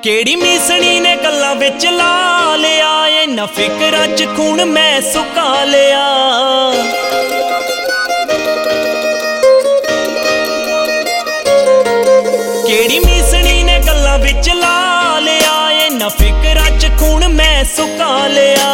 केड़ी मीसणी ने गल्लां विच ला लिया, इन्हां फिकरां च खून मैं सुका लिया। केड़ी मीसणी ने गल्लां विच ला लिया, इन्हां फिकरां च खून मैं सुका लिया।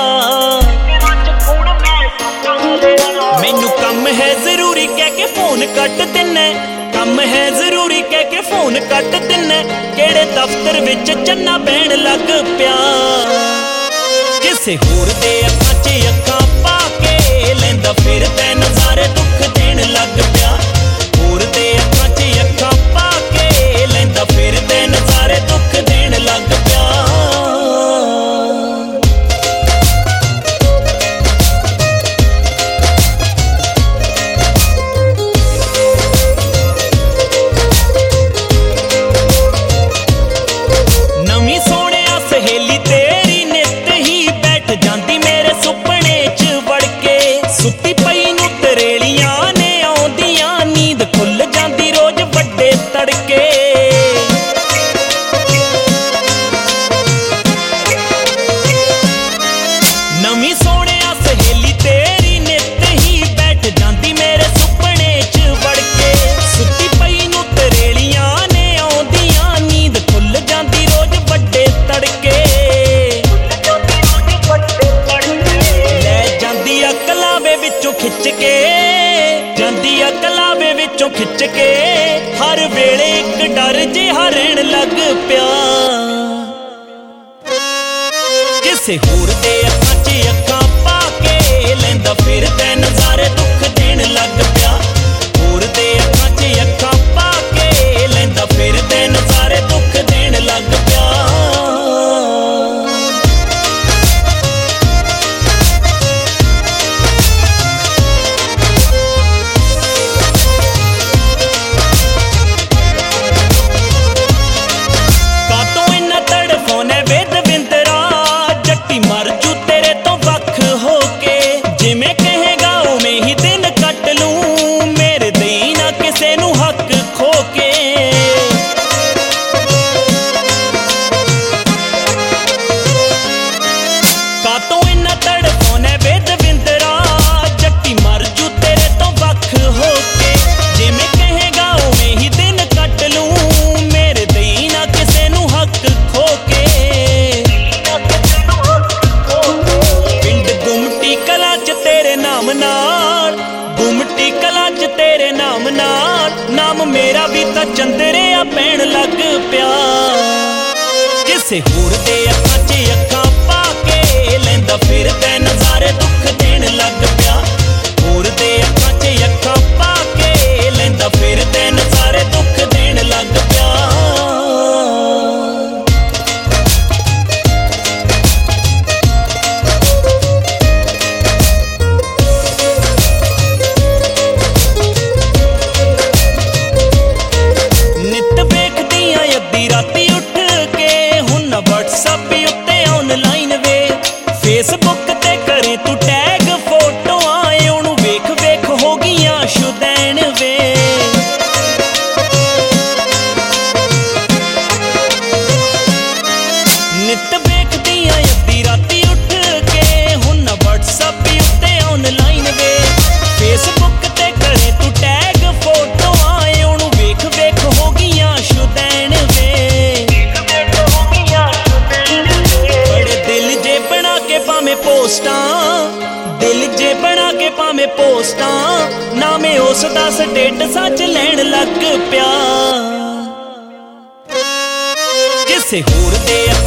मैनू कम है जरूरी कह के फोन कट दिन्ने, कम है जरूरी कह के फोन कट दिन्ने। केड़े दफ्तर विच चन्ना बैण लग पिया, किसे होर दे अखां च अखां पा के लैंदा फिरदा नज़ारे दुख देण लग पिया। होर दे अखां च अखां पा के लैंदा फिरदा नज़ारे दुख देण लग पिया। सुत्ती पई नूं तरेलियां ने आउंदियां, नींद खुल जांदी रोज वड्डे तड़के। नवीं सोहणिया सहेली तेरी नित ही बैठ जांदी मेरे सुपने च वड़ के। सुत्ती पई नूं तरेलियां ने आउंदियां, नींद खुल जांदी रोज वड्डे तड़के। विचों खिच के जांदी आ कलावे विचों खिच के, हर वेले एक डर जिहा रहण लग पिया। किसे होर दे अखां च अखां पा के लैंदा फिरदा नज़ारे दुख देण लग पिया। होर दे अखां च अखां पा के लैंदा फिरदा नज़ारे दुख देण लग पिया। गुमटी कला च तेरे नाम नाल, नाम मेरा भी तां चंदरिया पैण लग पिया। किसे होर दे अखां च अखां पा के लैंदा फिरदा नज़ारे दुख देण लग पिया। होर दे अखां च अखां पा के लैंदा फिरदा नज़ारे दुख देण लग पिया। राती उठ के हुण व्हाट्सएप उत्ते ऑनलाइन वे, फेसबुक ते करे तू टैग फोटोआं, ओनू वेख वेख हो गईयां शुदैन वे। नित वेखदियां अद्धी राती उठ के हुण व्हाट्सएप उत्ते ऑनलाइन वे, फेसबुक ते करे तू टैग फोटोआं, ओनू वेख वेख हो गईयां शुदैन वे। दिल जे बना के भावें पोस्टां, नामे उसदा स्टेटसां च लैण लग पिया। किसे होर दे